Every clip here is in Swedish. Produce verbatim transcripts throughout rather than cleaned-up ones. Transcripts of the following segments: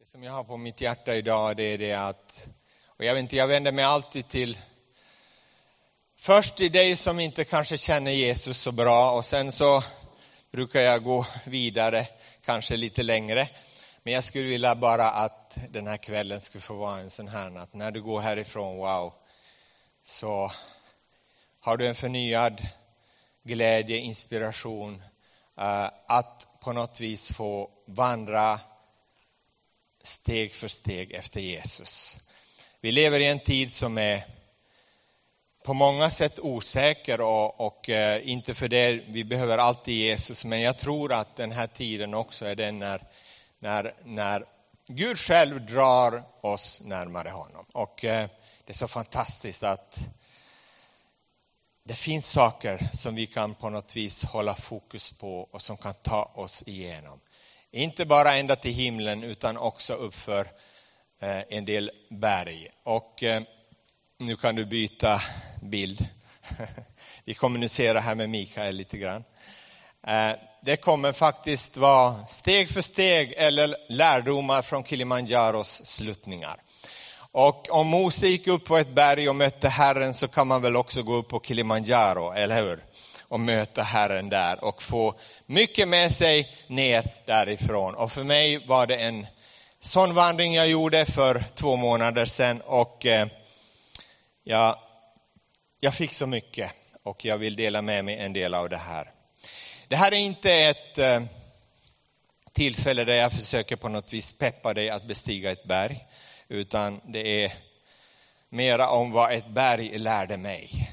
Som jag har på mitt hjärta idag, det är det att, och jag vet inte, jag vänder mig alltid till först till dig som inte kanske känner Jesus så bra, och sen så brukar jag gå vidare kanske lite längre. Men jag skulle vilja bara att den här kvällen skulle få vara en sån här, att när du går härifrån, wow, så har du en förnyad glädje, inspiration uh, att på något vis få vandra steg för steg efter Jesus. Vi lever i en tid som är på många sätt osäker och, och eh, inte för det, vi behöver alltid Jesus, men jag tror att den här tiden också är den när, när, när Gud själv drar oss närmare honom. Och eh, det är så fantastiskt att det finns saker som vi kan på något vis hålla fokus på och som kan ta oss igenom. Inte bara ända till himlen utan också uppför eh, en del berg. Och eh, nu kan du byta bild. Vi kommunicerar här med Mikael lite grann. Eh, det kommer faktiskt vara steg för steg eller lärdomar från Kilimanjaros sluttningar. Och om Mose gick upp på ett berg och mötte Herren, så kan man väl också gå upp på Kilimanjaro, eller hur? Och möta Herren där och få mycket med sig ner därifrån. Och för mig var det en sån vandring jag gjorde för två månader sedan. Och eh, jag, jag fick så mycket och jag vill dela med mig en del av det här. Det här är inte ett eh, tillfälle där jag försöker på något vis peppa dig att bestiga ett berg. Utan det är mera om vad ett berg lärde mig.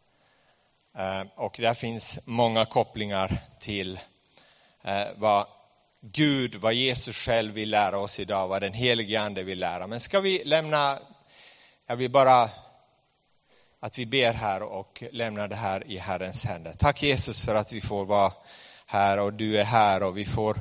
Och där finns många kopplingar till vad Gud, vad Jesus själv vill lära oss idag, vad den helige ande vill lära. Men ska vi lämna, jag vill bara att vi ber här och lämnar det här i Herrens händer. Tack Jesus för att vi får vara här och du är här och vi får,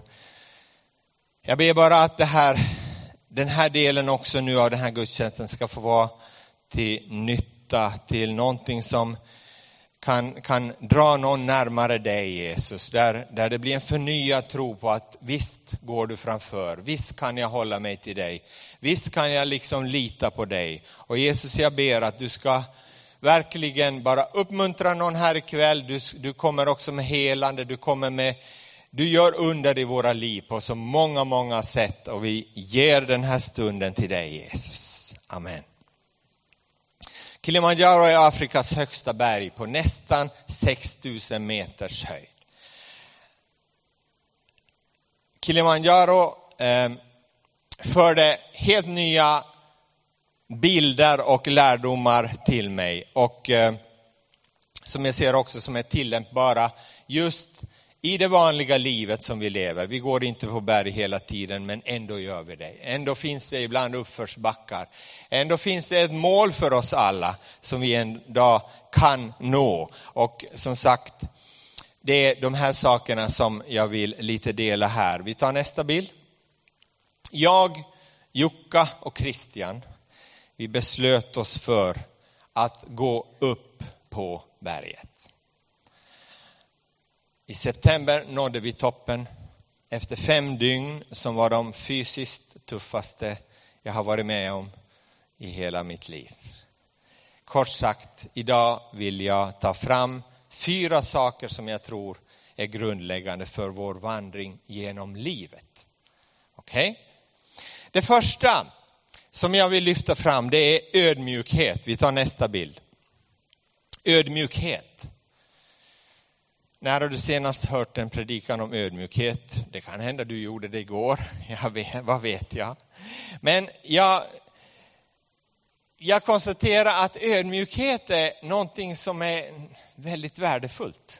jag ber bara att det här, den här delen också nu av den här gudstjänsten ska få vara till nytta, till någonting som kan, kan dra någon närmare dig Jesus. Där, där det blir en förnyad tro på att visst går du framför. Visst kan jag hålla mig till dig. Visst kan jag liksom lita på dig. Och Jesus, jag ber att du ska verkligen bara uppmuntra någon här ikväll. Du, du kommer också med helande. Du kommer med, du gör under i våra liv på så många, många sätt. Och vi ger den här stunden till dig Jesus. Amen. Kilimanjaro är Afrikas högsta berg på nästan sex tusen meters höjd. Kilimanjaro eh, förde helt nya bilder och lärdomar till mig. Och eh, som jag ser också som är tillämpbara just i det vanliga livet som vi lever. Vi går inte på berg hela tiden, men ändå gör vi det. Ändå finns det ibland uppförsbackar. Ändå finns det ett mål för oss alla som vi en dag kan nå. Och som sagt, det är de här sakerna som jag vill lite dela här. Vi tar nästa bild. Jag, Jukka och Christian, vi beslöt oss för att gå upp på berget. I september nådde vi toppen efter fem dygn som var de fysiskt tuffaste jag har varit med om i hela mitt liv. Kort sagt, idag vill jag ta fram fyra saker som jag tror är grundläggande för vår vandring genom livet. Okej? Okay? Det första som jag vill lyfta fram, det är ödmjukhet. Vi tar nästa bild. Ödmjukhet. När har du senast hört en predikan om ödmjukhet? Det kan hända du gjorde det igår. Jag vet, vad vet jag? Men jag, jag konstaterar att ödmjukhet är någonting som är väldigt värdefullt.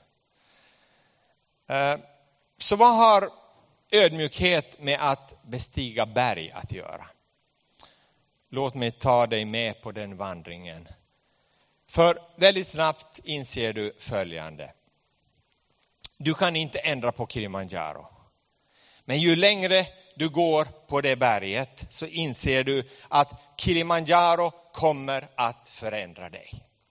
Så vad har ödmjukhet med att bestiga berg att göra? Låt mig ta dig med på den vandringen. För väldigt snabbt inser du följande. Du kan inte ändra på Kilimanjaro. Men ju längre du går på det berget så inser du att Kilimanjaro kommer att förändra dig.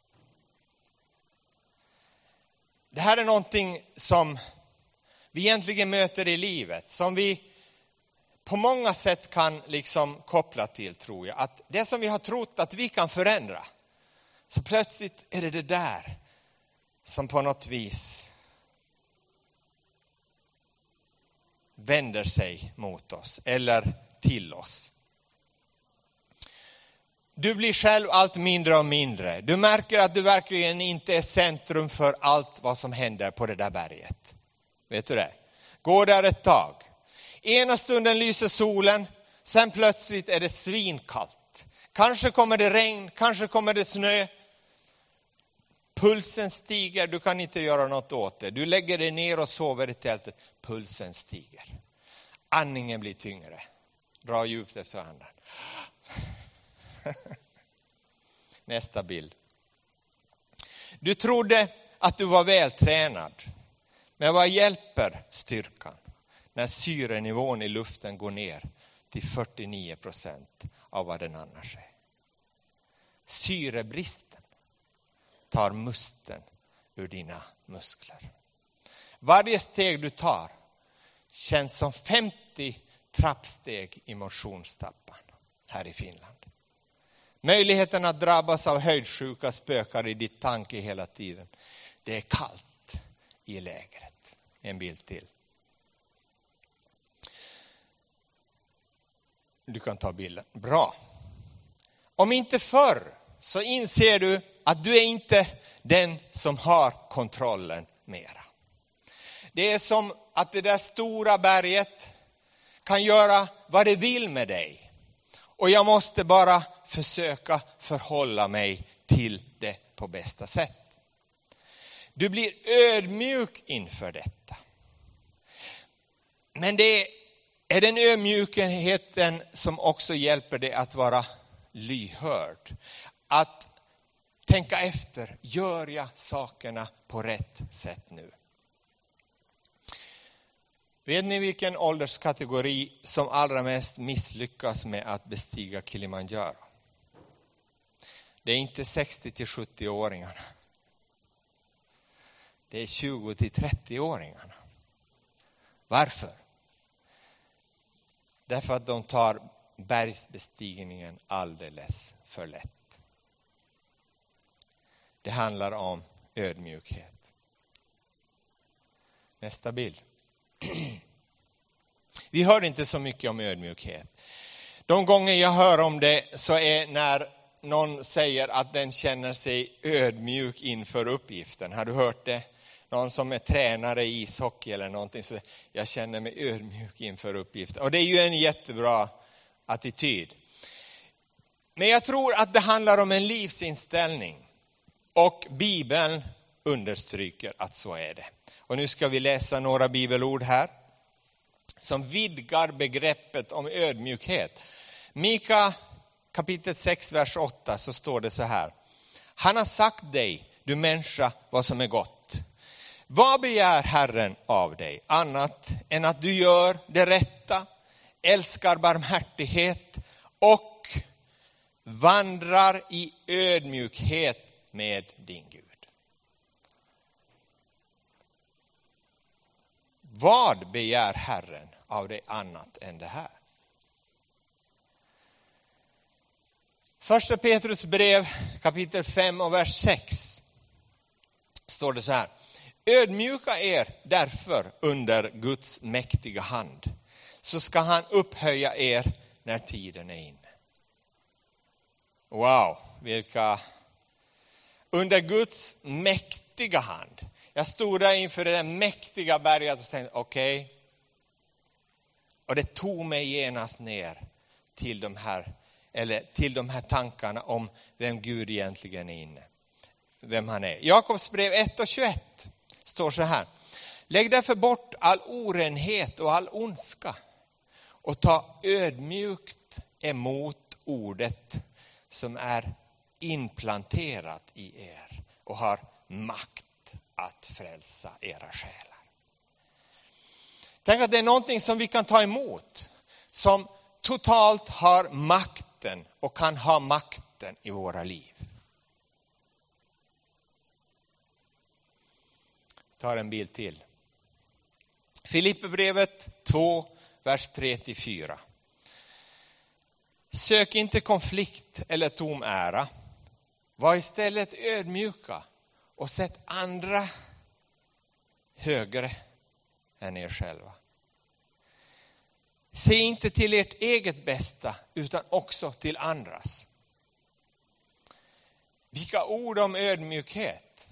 Det här är någonting som vi egentligen möter i livet. Som vi på många sätt kan liksom koppla till, tror jag. Att det som vi har trott att vi kan förändra, så plötsligt är det det där som på något vis vänder sig mot oss eller till oss. Du blir själv allt mindre och mindre. Du märker att du verkligen inte är centrum för allt vad som händer på det där berget. Vet du det? Gå där ett tag. Ena stunden lyser solen, sen plötsligt är det svinkallt. Kanske kommer det regn, kanske kommer det snö. Pulsen stiger, du kan inte göra något åt det. Du lägger dig ner och sover i tältet. Pulsen stiger. Andningen blir tyngre. Dra djupt efter andan. Nästa bild. Du trodde att du var vältränad. Men vad hjälper styrkan när syrenivån i luften går ner till fyrtionio procent av vad den annars är? Syrebristen tar musten ur dina muskler. Varje steg du tar känns som femtio trappsteg i motionstappan här i Finland. Möjligheten att drabbas av höjdsjuka spökar i ditt tanke hela tiden. Det är kallt i lägret. En bild till. Du kan ta bilden. Bra. Om inte förr så inser du att du är inte den som har kontrollen mera. Det är som att det där stora berget kan göra vad det vill med dig. Och jag måste bara försöka förhålla mig till det på bästa sätt. Du blir ödmjuk inför detta. Men det är den ödmjukheten som också hjälper dig att vara lyhörd. Att tänka efter, gör jag sakerna på rätt sätt nu? Vet ni vilken ålderskategori som allra mest misslyckas med att bestiga Kilimanjaro? Det är inte sextio till sjuttio-åringarna. Det är tjugo till trettio-åringarna. Varför? Därför att de tar bergsbestigningen alldeles för lätt. Det handlar om ödmjukhet. Nästa bild. Vi hör inte så mycket om ödmjukhet. De gånger jag hör om det så är när någon säger att den känner sig ödmjuk inför uppgiften. Har du hört det? Någon som är tränare i ishockey eller någonting, så jag känner mig ödmjuk inför uppgiften. Och det är ju en jättebra attityd. Men jag tror att det handlar om en livsinställning. Och Bibeln understryker att så är det. Och nu ska vi läsa några bibelord här som vidgar begreppet om ödmjukhet. Mika kapitel sex, vers åtta, så står det så här. Han har sagt dig, du människa, vad som är gott. Vad begär Herren av dig annat än att du gör det rätta, älskar barmhärtighet och vandrar i ödmjukhet med din Gud? Vad begär Herren av dig annat än det här? Första Petrus brev kapitel fem och vers sex står det så här. Ödmjuka er därför under Guds mäktiga hand, så ska han upphöja er när tiden är inne. Wow, vilka... Under Guds mäktiga hand. Jag stod där inför det där mäktiga berget och tänkte okej. Okay. Och det tog mig genast ner till de här, eller till de här tankarna om vem Gud egentligen är inne. Vem han är. Jakobs brev ett och tjugoett står så här. Lägg därför bort all orenhet och all ondska och ta ödmjukt emot ordet som är implanterat i er och har makt att frälsa era själar. Tänk att det är någonting som vi kan ta emot, som totalt har makten och kan ha makten i våra liv. Jag tar en bild till. Filipperbrevet två, vers tre till fyra. Sök inte konflikt eller tom ära. Var istället ödmjuka och sätt andra högre än er själva. Se inte till ert eget bästa utan också till andras. Vilka ord om ödmjukhet.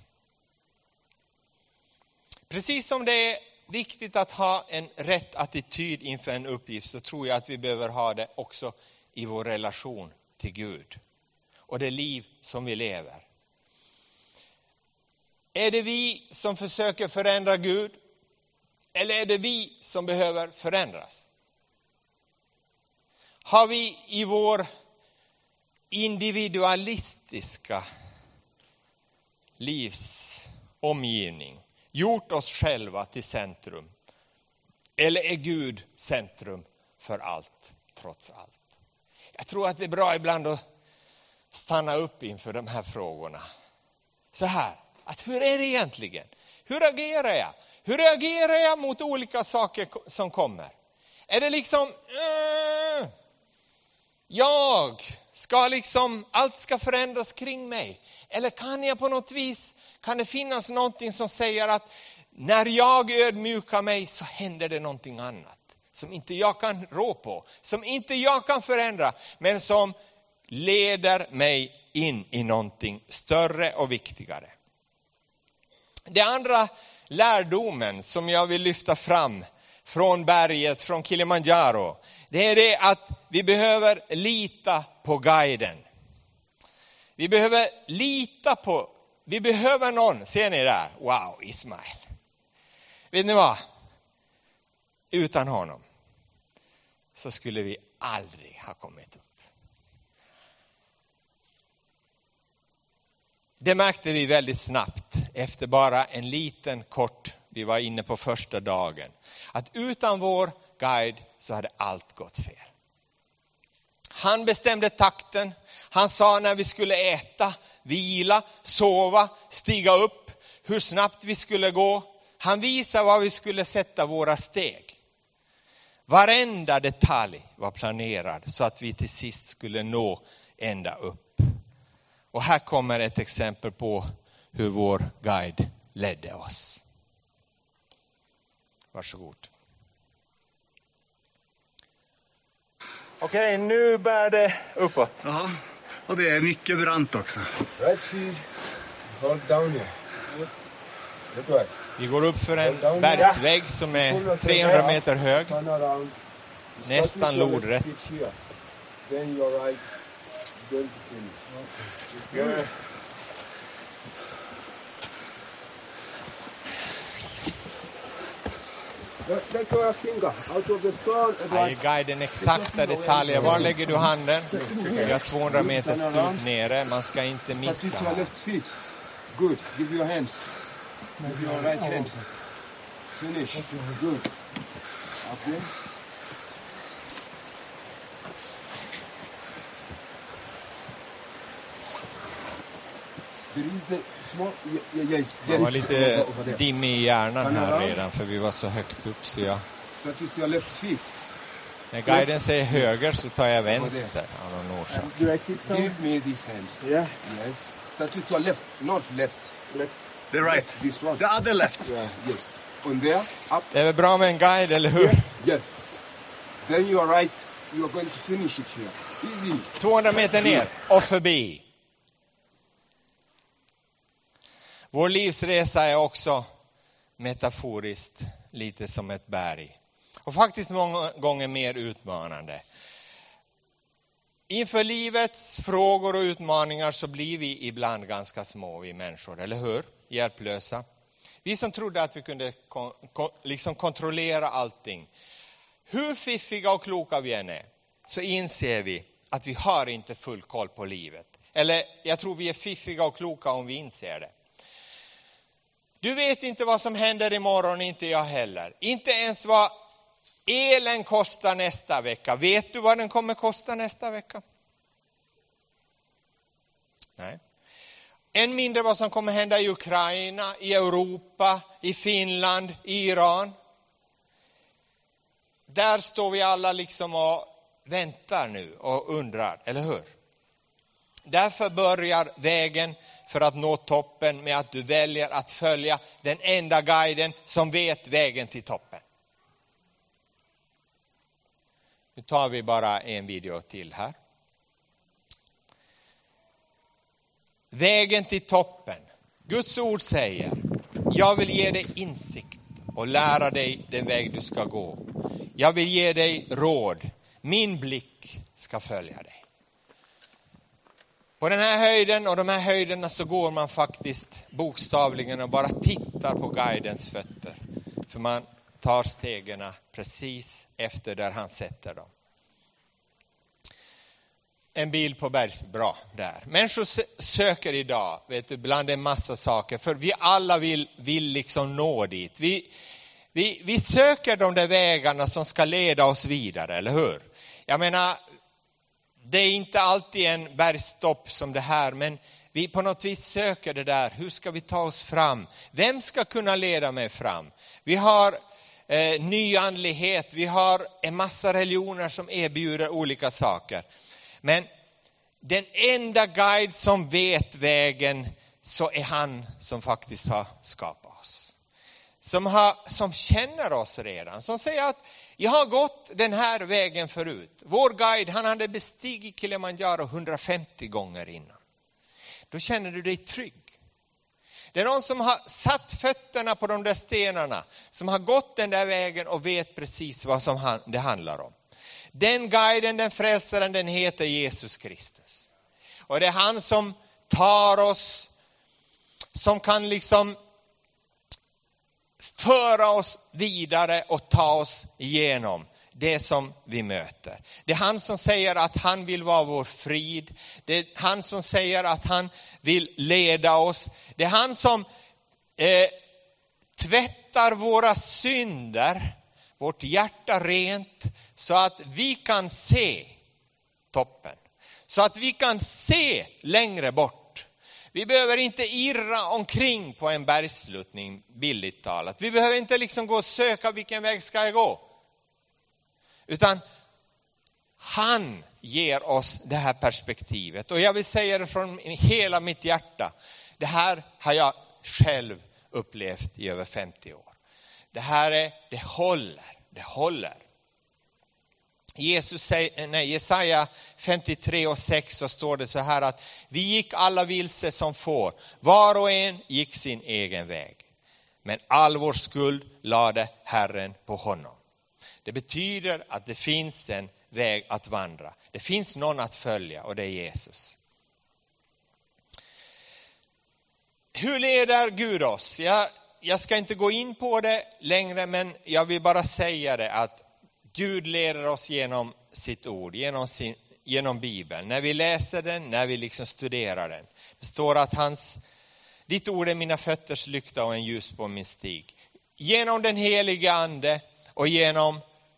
Precis som det är viktigt att ha en rätt attityd inför en uppgift, så tror jag att vi behöver ha det också i vår relation till Gud och det liv som vi lever. Är det vi som försöker förändra Gud, eller är det vi som behöver förändras? Har vi i vår individualistiska livsomgivning gjort oss själva till centrum? Eller är Gud centrum för allt, trots allt? Jag tror att det är bra ibland att stanna upp inför de här frågorna. Så här, att hur är det egentligen? Hur agerar jag? Hur reagerar jag mot olika saker som kommer? Är det liksom, äh, jag ska liksom, allt ska förändras kring mig? Eller kan jag på något vis, kan det finnas någonting som säger att när jag ödmjukar mig så händer det någonting annat som inte jag kan rå på, som inte jag kan förändra, men som leder mig in i någonting större och viktigare. Det andra lärdomen som jag vill lyfta fram från berget, från Kilimanjaro, det är det att vi behöver lita på guiden. Vi behöver lita på, vi behöver någon, ser ni där? Wow, Ismail. Vet ni vad? Utan honom så skulle vi aldrig ha kommit upp. Det märkte vi väldigt snabbt efter bara en liten kort, vi var inne på första dagen, att utan vår guide så hade allt gått fel. Han bestämde takten, han sa när vi skulle äta, vila, sova, stiga upp, hur snabbt vi skulle gå. Han visade var vi skulle sätta våra steg. Varenda detalj var planerad så att vi till sist skulle nå ända upp. Och här kommer ett exempel på hur vår guide ledde oss. Varsågod. Okej, nu bär det uppåt. Ja, och det är mycket brant också. Right feet, hold down here. Look right. Vi går upp för en bergsvägg som är trehundra meter hög. Turn around. Nästan lodrätt. Then you're right. Going to finish. Yeah. Take your finger out of the stone. Här är guiden exakta detaljer. Var lägger du handen? Vi har tvåhundra meter stup nere. Man ska inte missa. Touch your left feet. Good. Give your hands. Give your right hand. Finish. Good. Okay. There is the small, yeah, yes, Det var lite dimmig i hjärnan här redan för vi var så högt upp så jag... Start with your left feet. När guiden säger höger så tar jag vänster av någon orsak. Give me this hand. Yeah. Yes. Start with your left, not left. Left. The right. Left, this one. The other left. Yeah, yes. On there, up. Det är väl bra med en guide, eller hur? Yes. Then you are right. You are going to finish it here. Easy. tvåhundra meter ner och förbi. Vår livsresa är också metaforiskt lite som ett berg. Och faktiskt många gånger mer utmanande. Inför livets frågor och utmaningar så blir vi ibland ganska små, vi människor, eller hur? Hjälplösa. Vi som trodde att vi kunde kon- kon- liksom kontrollera allting. Hur fiffiga och kloka vi än är så inser vi att vi har inte full koll på livet. Eller jag tror vi är fiffiga och kloka om vi inser det. Du vet inte vad som händer imorgon, inte jag heller. Inte ens vad elen kostar nästa vecka. Vet du vad den kommer kosta nästa vecka? Nej. Än mindre vad som kommer hända i Ukraina, i Europa, i Finland, i Iran. där står vi alla liksom och väntar nu och undrar, eller hur? Därför börjar vägen för att nå toppen med att du väljer att följa den enda guiden som vet vägen till toppen. Nu tar vi bara en video till här. Vägen till toppen. Guds ord säger, jag vill ge dig insikt och lära dig den väg du ska gå. Jag vill ge dig råd. Min blick ska följa dig. På den här höjden och de här höjderna så går man faktiskt bokstavligen och bara tittar på guidens fötter. För man tar stegarna precis efter där han sätter dem. En bild på berg, bra där. Människor söker idag, vet du, bland en massa saker. För vi alla vill, vill liksom nå dit. Vi, vi, vi söker de där vägarna som ska leda oss vidare, eller hur? Jag menar, det är inte alltid en bergstopp som det här, men vi på något vis söker det där. Hur ska vi ta oss fram? Vem ska kunna leda mig fram? Vi har eh, nyandlighet, vi har en massa religioner som erbjuder olika saker. Men den enda guide som vet vägen, så är han som faktiskt har skapat oss. Som, har, som känner oss redan. Som säger att jag har gått den här vägen förut. Vår guide, han hade bestigit Kilimanjaro hundrafemtio gånger innan. Då känner du dig trygg. Det är någon som har satt fötterna på de där stenarna. Som har gått den där vägen och vet precis vad som det handlar om. Den guiden, den frälsaren, den heter Jesus Kristus. Och det är han som tar oss, som kan liksom föra oss vidare och ta oss igenom det som vi möter. Det är han som säger att han vill vara vår frid. Det är han som säger att han vill leda oss. Det är han som eh, tvättar våra synder, vårt hjärta rent, så att vi kan se toppen. Så att vi kan se längre bort. Vi behöver inte irra omkring på en bergsluttning, billigt talat. Vi behöver inte liksom gå och söka vilken väg ska jag gå. Utan han ger oss det här perspektivet. Och jag vill säga det från hela mitt hjärta. Det här har jag själv upplevt i över femtio år. Det här är, det håller, det håller. Jesus säger, nej, Jesaja femtiotre och sex så står det så här att vi gick alla vilse som får. Var och en gick sin egen väg. Men all vår skuld lade Herren på honom. Det betyder att det finns en väg att vandra. Det finns någon att följa och det är Jesus. Hur leder Gud oss? Jag, jag ska inte gå in på det längre, men jag vill bara säga det att Gud leder oss genom sitt ord, genom, sin, genom Bibeln. När vi läser den, när vi liksom studerar den. Det står att hans, ditt ord är mina fötters lykta och en ljus på min stig. Genom den heliga ande och genom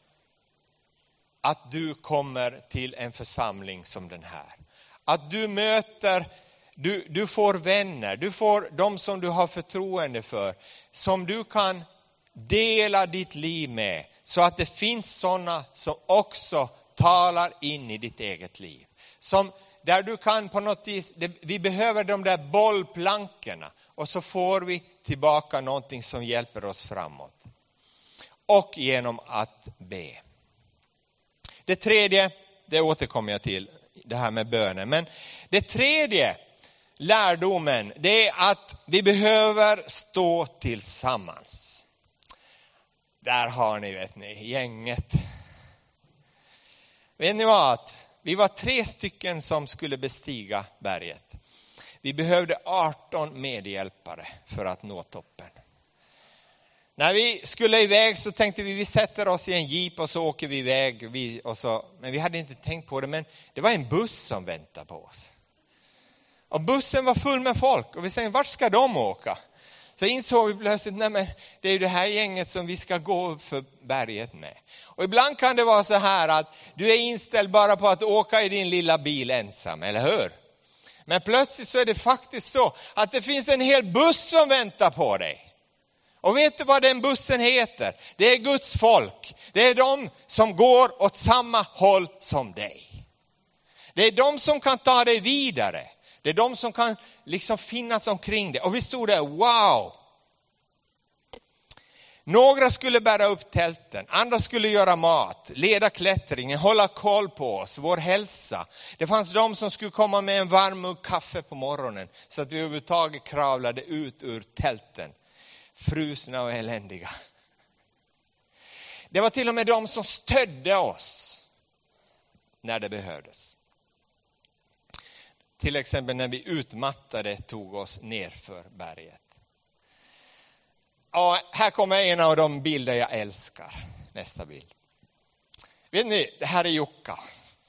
att du kommer till en församling som den här. Att du möter, du, du får vänner, du får de som du har förtroende för. Som du kan dela ditt liv med. Så att det finns sådana som också talar in i ditt eget liv. Som där du kan på något vis, det, vi behöver de där bollplankorna. Och så får vi tillbaka någonting som hjälper oss framåt. Och genom att be. Det tredje, det återkommer jag till, det här med bönen. Men det tredje lärdomen, det är att vi behöver stå tillsammans. Där har ni, vet ni, gänget. Vet ni vad? Vi var tre stycken som skulle bestiga berget. Vi behövde arton medhjälpare för att nå toppen. När vi skulle iväg så tänkte vi, vi sätter oss i en jeep och så åker vi iväg. Vi, och så, men vi hade inte tänkt på det, men det var en buss som väntade på oss. Och bussen var full med folk och vi tänkte, vart ska de åka? Så insåg vi plötsligt, nej men det är ju det här gänget som vi ska gå upp för berget med. Och ibland kan det vara så här att du är inställd bara på att åka i din lilla bil ensam, eller hur? Men plötsligt så är det faktiskt så att det finns en hel buss som väntar på dig. Och vet du vad den bussen heter? Det är Guds folk. Det är de som går åt samma håll som dig. Det är de som kan ta dig vidare. Det är de som kan liksom finnas omkring dig. Och vi stod där, wow! Några skulle bära upp tälten, andra skulle göra mat, leda klättringen, hålla koll på oss, vår hälsa. Det fanns de som skulle komma med en varm mugg kaffe på morgonen så att vi överhuvudtaget kravlade ut ur tälten. Frusna och eländiga. Det var till och med de som stödde oss när det behövdes. Till exempel när vi utmattade tog oss ner för berget. Ja, här kommer en av de bilder jag älskar. Nästa bild. Vet ni, det här är Jukka.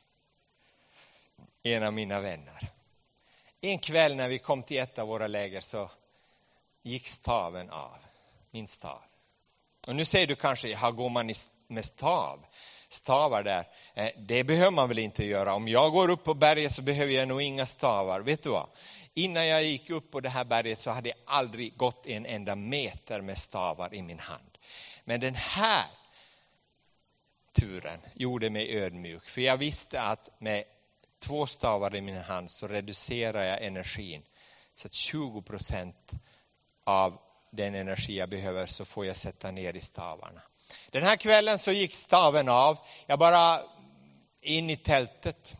En av mina vänner. En kväll när vi kom till ett av våra läger så gick staven av. Min stav. Och nu säger du kanske, här går man med stav. Stavar där. Det behöver man väl inte göra. Om jag går upp på berget så behöver jag nog inga stavar. Vet du vad? Innan jag gick upp på det här berget så hade jag aldrig gått en enda meter med stavar i min hand. Men den här turen gjorde mig ödmjuk. För jag visste att med två stavar i min hand så reducerar jag energin. Så att tjugo procent av den energi jag behöver så får jag sätta ner i stavarna. Den här kvällen så gick staven av. Jag bara in i tältet.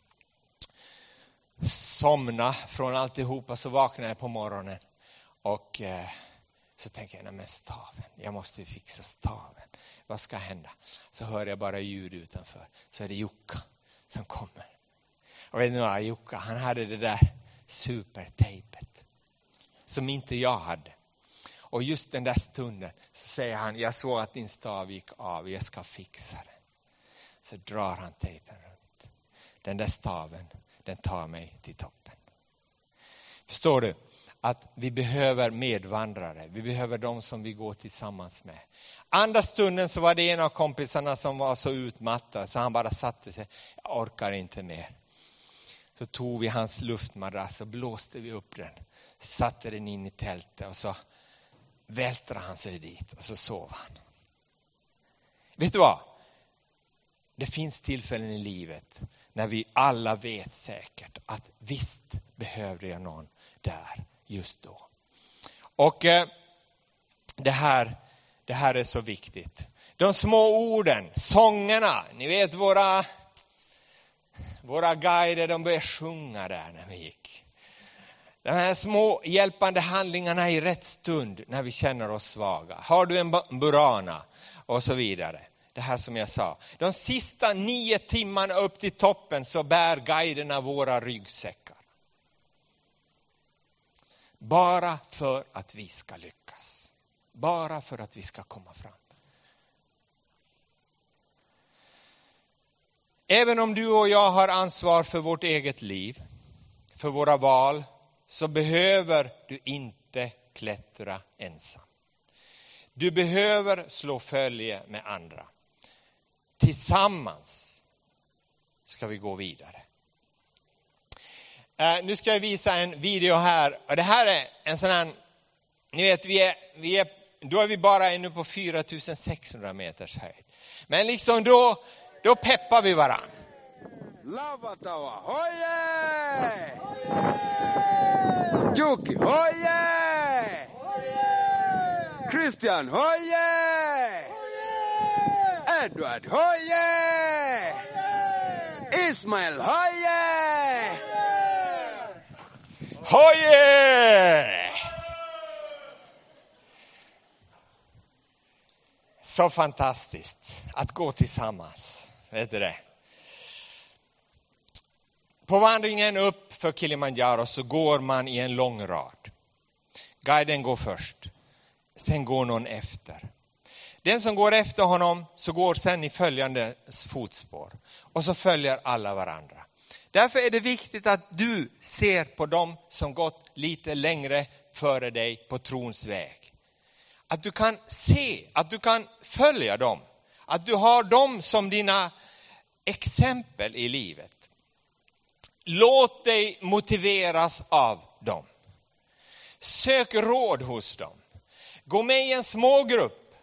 Somna från alltihopa, så vaknade jag på morgonen. Och eh, så tänker jag, nej men staven. Jag måste fixa staven. Vad ska hända? Så hör jag bara ljud utanför. Så är det Jukka som kommer. Och vet ni vad, Jukka, han hade det där supertejpet. Som inte jag hade. Och just den där stunden så säger han, jag såg att din stav gick av, jag ska fixa den. Så drar han tejpen runt. Den där staven, den tar mig till toppen. Förstår du? Att vi behöver medvandrare. Vi behöver de som vi går tillsammans med. Andra stunden så var det en av kompisarna som var så utmattad så han bara satte sig. Jag orkar inte mer. Så tog vi hans luftmadrass och blåste vi upp den. Satte den in i tältet och så vältrade han sig dit och så sov han. Vet du vad? Det finns tillfällen i livet när vi alla vet säkert att visst behövde jag någon där just då. Och eh, det här, det här är så viktigt. De små orden, sångerna, ni vet våra, våra guider, de började sjunga där när vi gick. De här små hjälpande handlingarna i rätt stund när vi känner oss svaga. Har du en burana och så vidare. Det här som jag sa. De sista nio timmarna upp till toppen så bär guiderna våra ryggsäckar. Bara för att vi ska lyckas. Bara för att vi ska komma fram. Även om du och jag har ansvar för vårt eget liv. För våra val. Så behöver du inte klättra ensam. Du behöver slå följe med andra. Tillsammans ska vi gå vidare. Uh, nu ska jag visa en video här. Och det här är en sån här, ni vet, vi är, vi är, då är vi bara ännu på fyra tusen sexhundra meters höjd. Men liksom då, då peppar vi varann. Lavatawa, hoje! Juki, hoje! Christian, hoje! Edward, hoje! Ismail, hoje! Hoje! Så fantastiskt att gå tillsammans. Vet du det? På vandringen upp för Kilimanjaro så går man i en lång rad. Guiden går först. Sen går någon efter. Den som går efter honom så går sen i följande fotspår. Och så följer alla varandra. Därför är det viktigt att du ser på dem som gått lite längre före dig på trons väg. Att du kan se, att du kan följa dem. Att du har dem som dina exempel i livet. Låt dig motiveras av dem. Sök råd hos dem. Gå med i en smågrupp.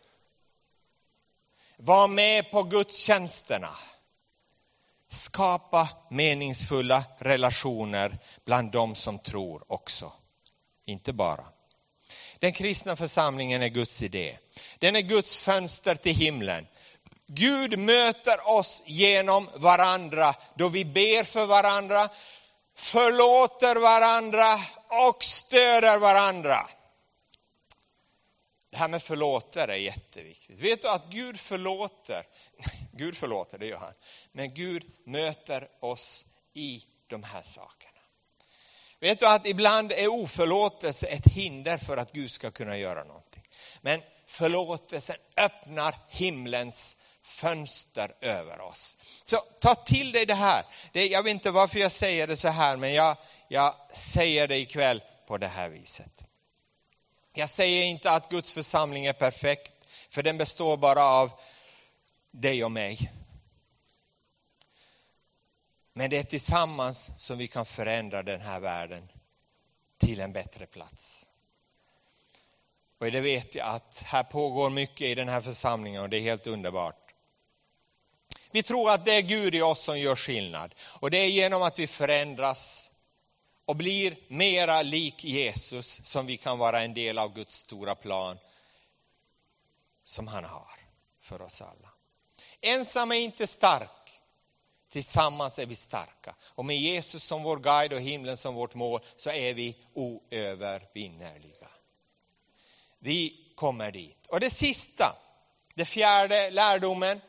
Var med på gudstjänsterna. Skapa meningsfulla relationer bland de som tror också. Inte bara. Den kristna församlingen är Guds idé. Den är Guds fönster till himlen. Gud möter oss genom varandra då vi ber för varandra, förlåter varandra och stöder varandra. Det här med förlåter är jätteviktigt. Vet du att Gud förlåter? Gud förlåter, det gör han. Men Gud möter oss i de här sakerna. Vet du att ibland är oförlåtelse ett hinder för att Gud ska kunna göra någonting. Men förlåtelsen öppnar himlens fönster över oss. Så ta till dig det här. Det, jag vet inte varför jag säger det så här, men jag, jag säger det ikväll på det här viset. Jag säger inte att Guds församling är perfekt, för den består bara av dig och mig. Men det är tillsammans som vi kan förändra den här världen till en bättre plats. Och det vet jag att här pågår mycket i den här församlingen och det är helt underbart. Vi tror att det är Gud i oss som gör skillnad. Och det är genom att vi förändras och blir mera lik Jesus som vi kan vara en del av Guds stora plan som han har för oss alla. Ensam är inte stark. Tillsammans är vi starka. Och med Jesus som vår guide och himlen som vårt mål så är vi oövervinnerliga. Vi kommer dit. Och det sista, det fjärde lärdomen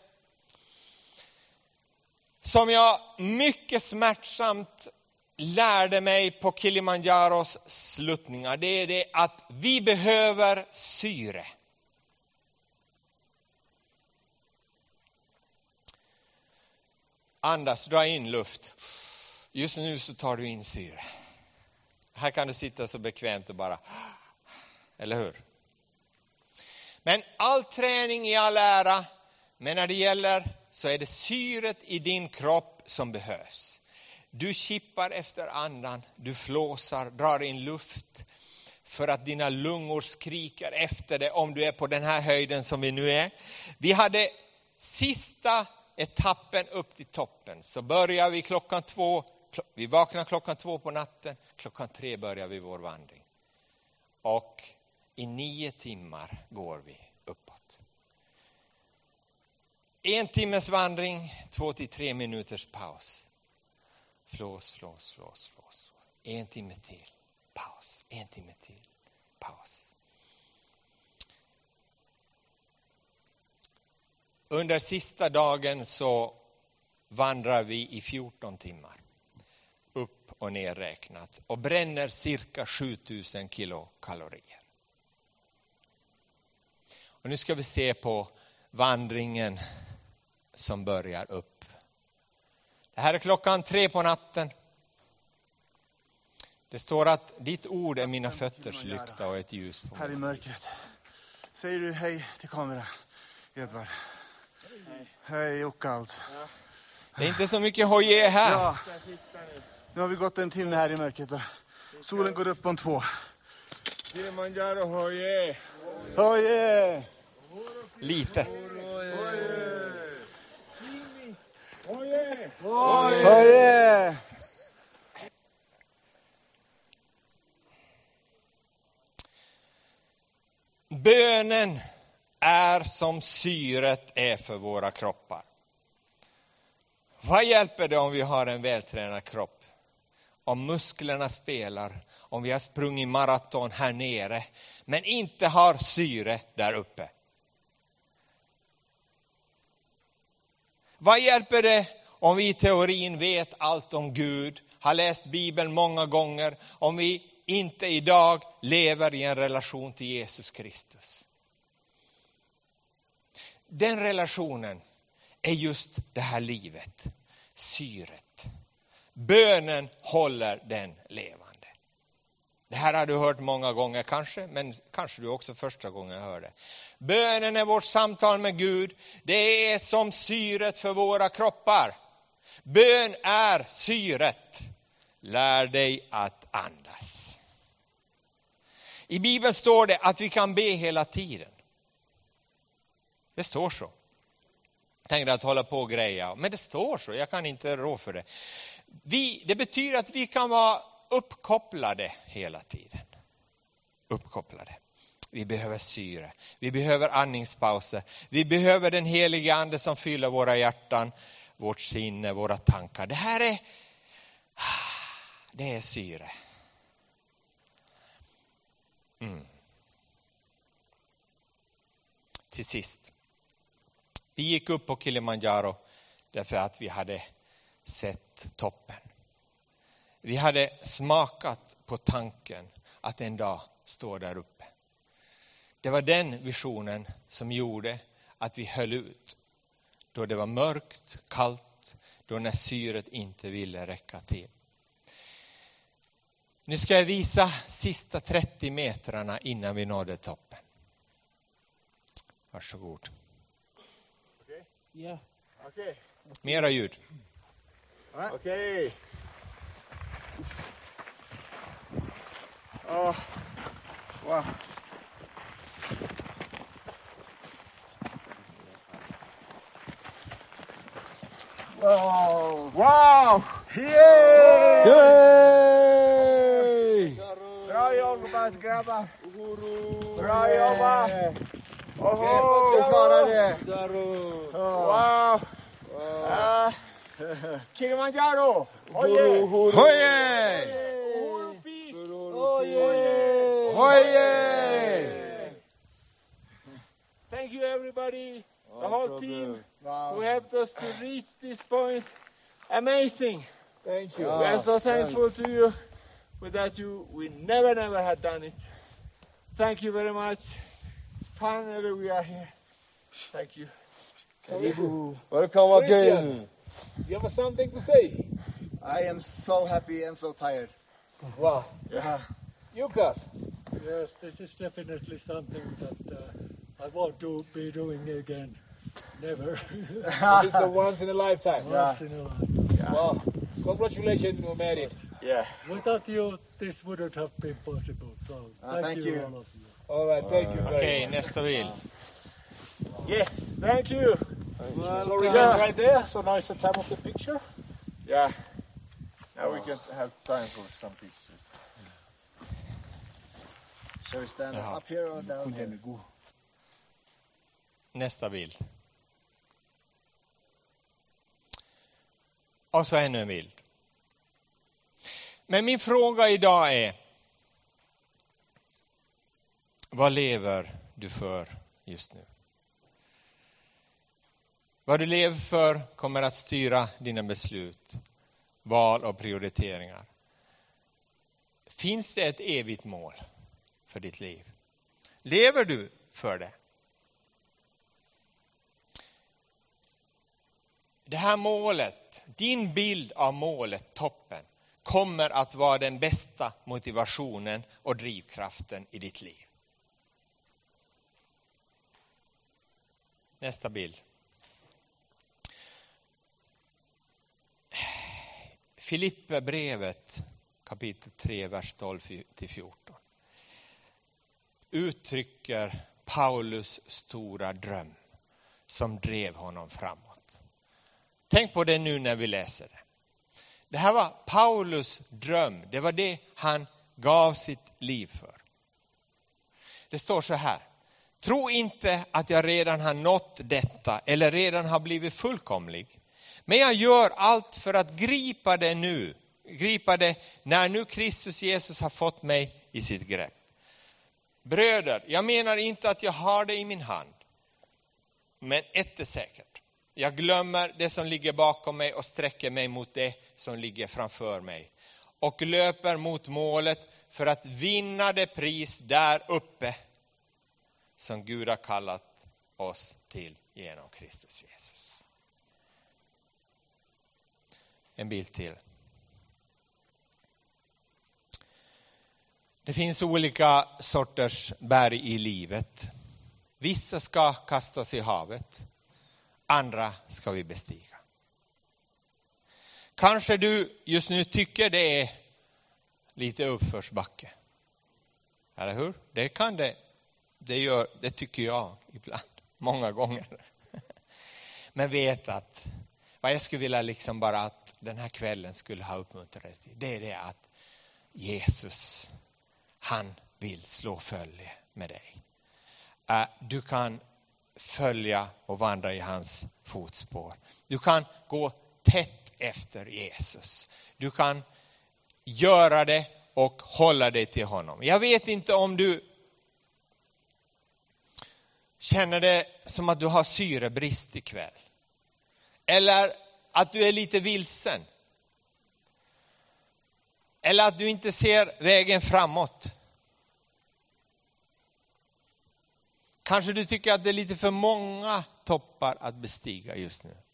som jag mycket smärtsamt lärde mig på Kilimanjaros sluttningar, det är det att vi behöver syre. Andas, dra in luft. Just nu så tar du in syre. Här kan du sitta så bekvämt och bara, eller hur? Men all träning i all ära, men när det gäller så är det syret i din kropp som behövs. Du kippar efter andan, du flåsar, drar in luft för att dina lungor skriker efter det om du är på den här höjden som vi nu är. Vi hade sista etappen upp till toppen, så börjar vi klockan två, vi vaknar klockan två på natten, klockan tre börjar vi vår vandring. Och i nio timmar går vi uppåt. En timmes vandring, två till tre minuters paus. Flås, flås, flås, flås. En timme till, paus. En timme till, paus. Under sista dagen så vandrar vi i fjorton timmar. Upp och ner räknat. Och bränner cirka sjutusen kilokalorier. Och nu ska vi se på vandringen som börjar upp. Det här är klockan tre på natten. Det står att ditt ord är mina fötters lykta och ett ljus på här i mörkret. Säger du hej till kamera, Edvard? Hej. Hej Jocke alltså. Ja. Det är inte så mycket hoje här. Ja. Nu har vi gått en timme här i mörkret. Då. Solen går upp om två. Kilimanjaro hoje. Hoje! Lite. Hoje! Hoje! Bönen är som syret är för våra kroppar. Vad hjälper det om vi har en vältränad kropp? Om musklerna spelar, om vi har sprungit maraton här nere, men inte har syre där uppe. Vad hjälper det om vi i teorin vet allt om Gud, har läst Bibeln många gånger, om vi inte idag lever i en relation till Jesus Kristus? Den relationen är just det här livet, syret. Bönen håller den levande. Det här har du hört många gånger kanske, men kanske du också första gången hörde. Bönen är vårt samtal med Gud. Det är som syret för våra kroppar. Bön är syret. Lär dig att andas. I Bibeln står det att vi kan be hela tiden. Det står så. Jag tänkte att hålla på och greja. Men det står så. Jag kan inte rå för det. Vi, det betyder att vi kan vara uppkopplade hela tiden. Uppkopplade. Vi behöver syre. Vi behöver andningspauser. Vi behöver den heliga ande som fyller våra hjärtan, vårt sinne, våra tankar. Det här är, det är syre. Mm. Till sist. Vi gick upp på Kilimanjaro därför att vi hade sett toppen. Vi hade smakat på tanken att en dag stå där uppe. Det var den visionen som gjorde att vi höll ut. Då det var mörkt, kallt, då när syret inte ville räcka till. Nu ska jag visa sista trettio metrarna innan vi nådde toppen. Varsågod. Okej. Ja. Okej. Mera ljud. Okej. Åh. Wow. Wow. Wow. Yay! Yay! Bra jobbat grabbar. Bra jobbat. Oho, vi klarade det. Wow. Ah. Kilimanjaro. Oje. Hoje! Hoje! Thank you everybody, the whole team who helped us to reach this point. Amazing. Thank you. We are so thankful to you. Without you, we never, never had done it. Thank you very much. Finally, we are here. Thank you. Welcome again. You have something to say? I am so happy and so tired. Wow. Yeah. Lucas. Yes, this is definitely something that uh, I want to be doing again. Never. This is a once in a lifetime. Once in a lifetime. Wow. Congratulations, you made it. Yeah. Without you, this wouldn't have been possible. So Ah, thank, thank you, you. all of you. All right, thank you very Okej, much. nästa bild. Yes, thank you. So we Yeah. right there. So now it's the time of the picture. Yeah. Now we can have time for some pictures. Shall we stand Jaha. up here or down here? Nästa bild. Och så ännu en bild. Men min fråga idag är: vad lever du för just nu? Vad du lever för kommer att styra dina beslut, val och prioriteringar. Finns det ett evigt mål för ditt liv? Lever du för det? Det här målet, din bild av målet, toppen, kommer att vara den bästa motivationen och drivkraften i ditt liv. Nästa bild. Filipperbrevet kapitel tre, vers tolv till fjorton. Uttrycker Paulus stora dröm som drev honom framåt. Tänk på det nu när vi läser det. Det här var Paulus dröm. Det var det han gav sitt liv för. Det står så här: tro inte att jag redan har nått detta eller redan har blivit fullkomlig. Men jag gör allt för att gripa det nu. Gripa det när nu Kristus Jesus har fått mig i sitt grepp. Bröder, jag menar inte att jag har det i min hand. Men ett är säkert. Jag glömmer det som ligger bakom mig och sträcker mig mot det som ligger framför mig. Och löper mot målet för att vinna det pris där uppe som Gud har kallat oss till genom Kristus Jesus. En bild till. Det finns olika sorters berg i livet. Vissa ska kastas i havet. Andra ska vi bestiga. Kanske du just nu tycker det är lite uppförsbacke. Eller hur? Det kan det. Det, gör, det tycker jag ibland. Många gånger. Men vet att vad jag skulle vilja liksom bara att den här kvällen skulle ha uppmuntrat till. Det är det att Jesus, han vill slå följe med dig. Uh, du kan följa och vandra i hans fotspår. Du kan gå tätt efter Jesus. Du kan göra det och hålla dig till honom. Jag vet inte om du känner det som att du har syrebrist ikväll. Eller att du är lite vilsen. Eller att du inte ser vägen framåt. Kanske du tycker att det är lite för många toppar att bestiga just nu.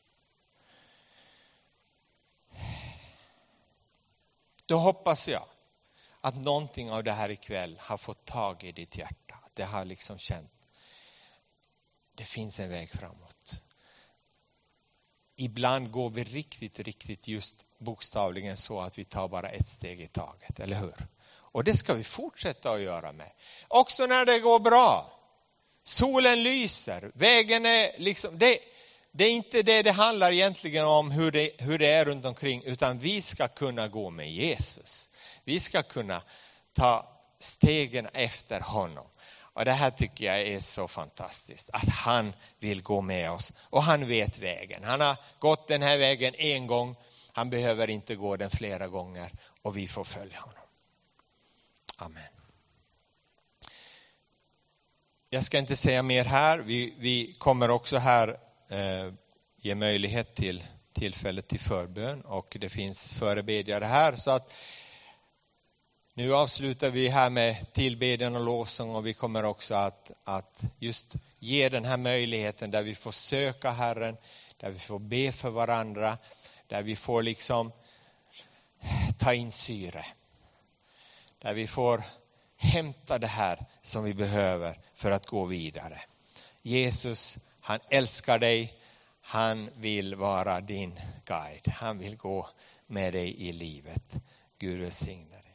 Då hoppas jag att någonting av det här ikväll har fått tag i ditt hjärta. Att det har liksom känt. Det finns en väg framåt. Ibland går vi riktigt, riktigt just bokstavligen så att vi tar bara ett steg i taget, eller hur? Och det ska vi fortsätta att göra med. Också när det går bra. Solen lyser. Vägen är liksom... Det, det är inte det det handlar egentligen om hur det, hur det är runt omkring. Utan vi ska kunna gå med Jesus. Vi ska kunna ta stegen efter honom. Och det här tycker jag är så fantastiskt. Att han vill gå med oss. Och han vet vägen. Han har gått den här vägen en gång. Han behöver inte gå den flera gånger. Och vi får följa honom. Amen. Jag ska inte säga mer här. Vi, vi kommer också här eh, ge möjlighet till tillfälle till förbön. Och det finns förebedjare här. Så att nu avslutar vi här med tillbedjan och lovsång. Och vi kommer också att, att just ge den här möjligheten där vi får söka Herren. Där vi får be för varandra. Där vi får liksom ta in syre. Där vi får hämta det här som vi behöver för att gå vidare. Jesus, han älskar dig. Han vill vara din guide. Han vill gå med dig i livet. Gud välsigne dig.